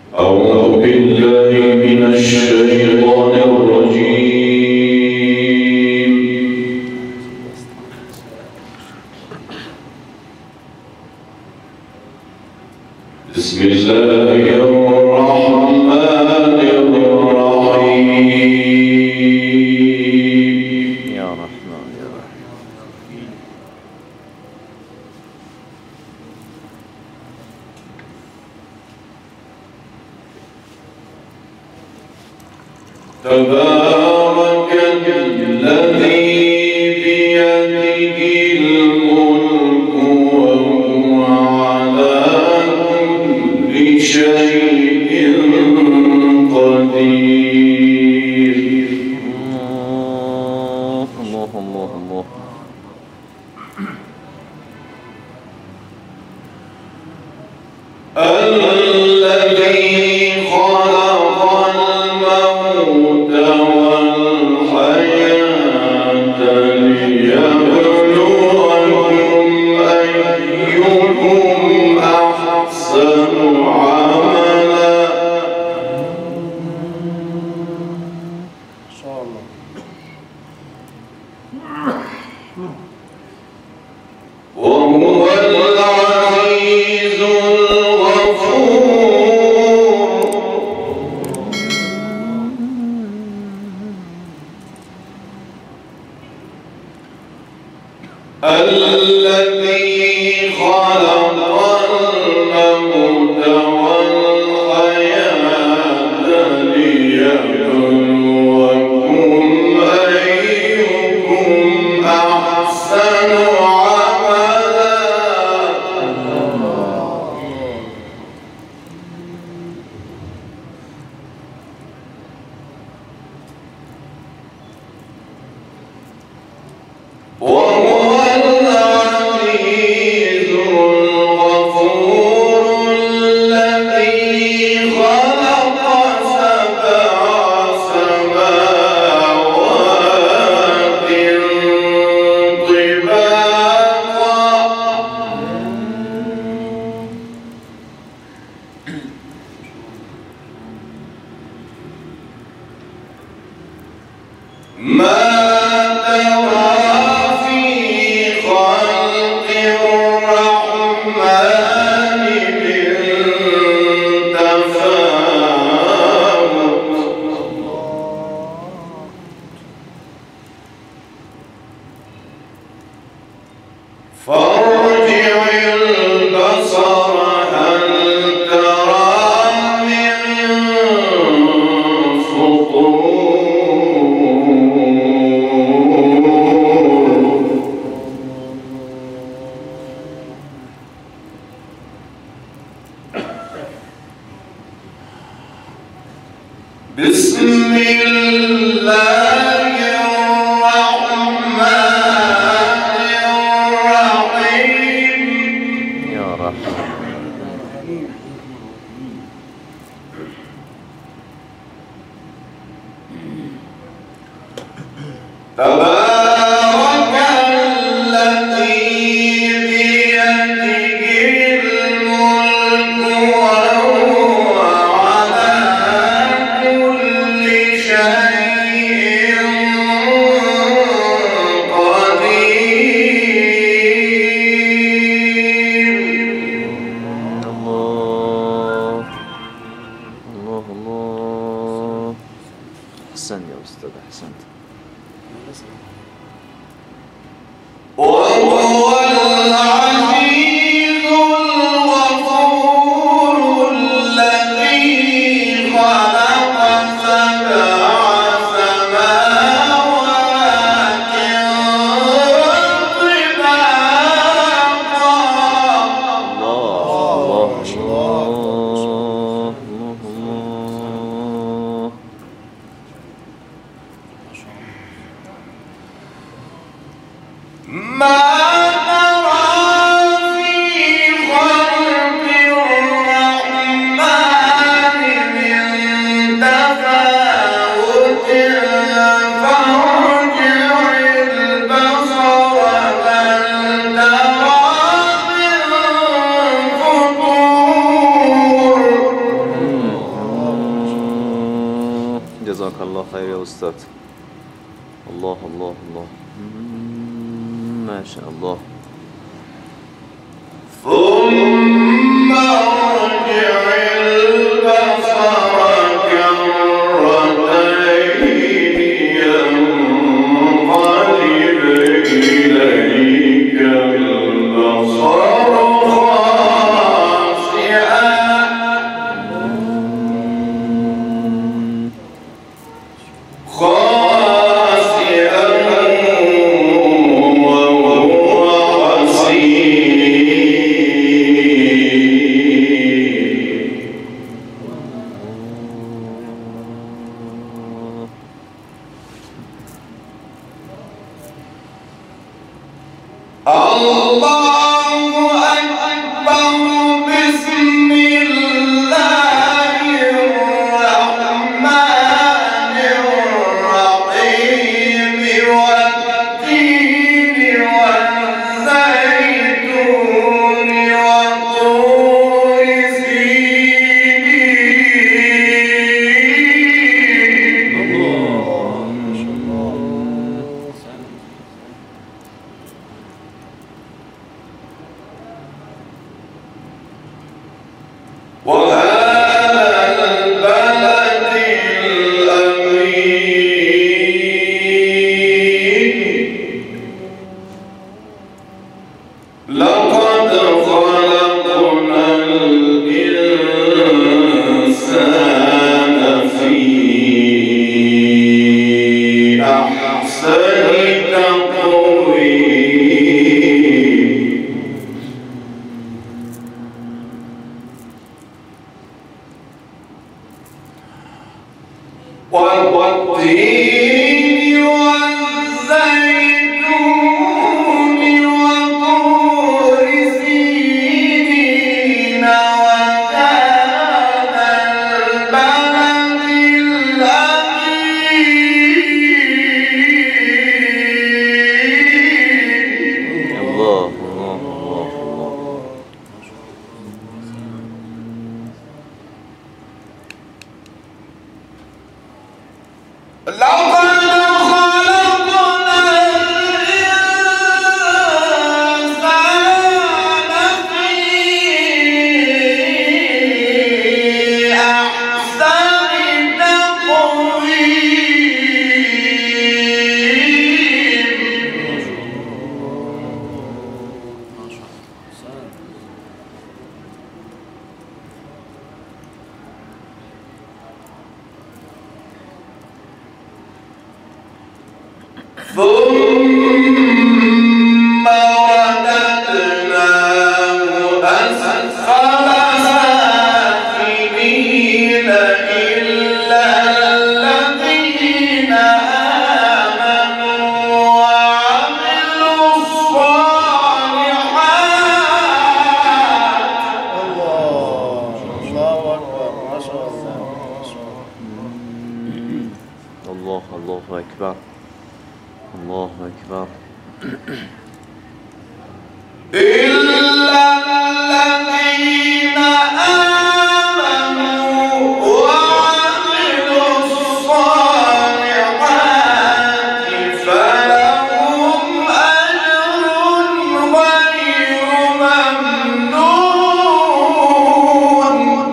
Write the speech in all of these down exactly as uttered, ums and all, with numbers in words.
أعوذ بالله من الشيطان الرجيم. بسم الله الرحمن الرحيم. يا رحمن يا رحيم. تبارك الذي بيده الملك وهو على كل شيء قدير. الله الله الله. الذي خلق الموت والحياة ليبلوكم أيكم أحسن عملا. إن شاء الله. وهو العزيز الغفور. الذي خلق الموت والحياة ليبلوكم أيكم أحسن عملا. وهو العزيز الغفور الذي خلق سبع سماوات طباقا. ما ترى في خلق الرحمن من تفاوت. فارجع البصر هل ترى من فطور. بسم الله الرحمن الرحيم. يا رحمن. تبارك الذي بيده الملك وهو على كل شيء قدير. الله الله الله. أحسن يا أستاذ، أحسنت. وهو العزيز الغفور الذي خلق سبع سماوات طباقا. الله الله الله الله. ما ترى في خلق الرحمن من تفاوت. فارجع البصر هل ترى من فطور. الله خير يا أستاذ. الله الله الله. مم، ما شاء الله. ثم ارجع البصر كرتين ينقلب إليك البصر خاسئا خاسئا وهو والتين والزيتون وطور سينين وهذا البلد الأمين. الله الله الله الله. لقد خلقنا الإنسان في أحسن ثم رددناه أسفل سافلين إلا الذين آمنوا وعملوا الصالحات. الله الله أكبر ما شاء الله ما شاء الله. الله الله أكبر. الله أكبر. إلا الذين آمنوا وعملوا الصالحات فلهم أجر غير ممنون.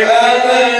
أمل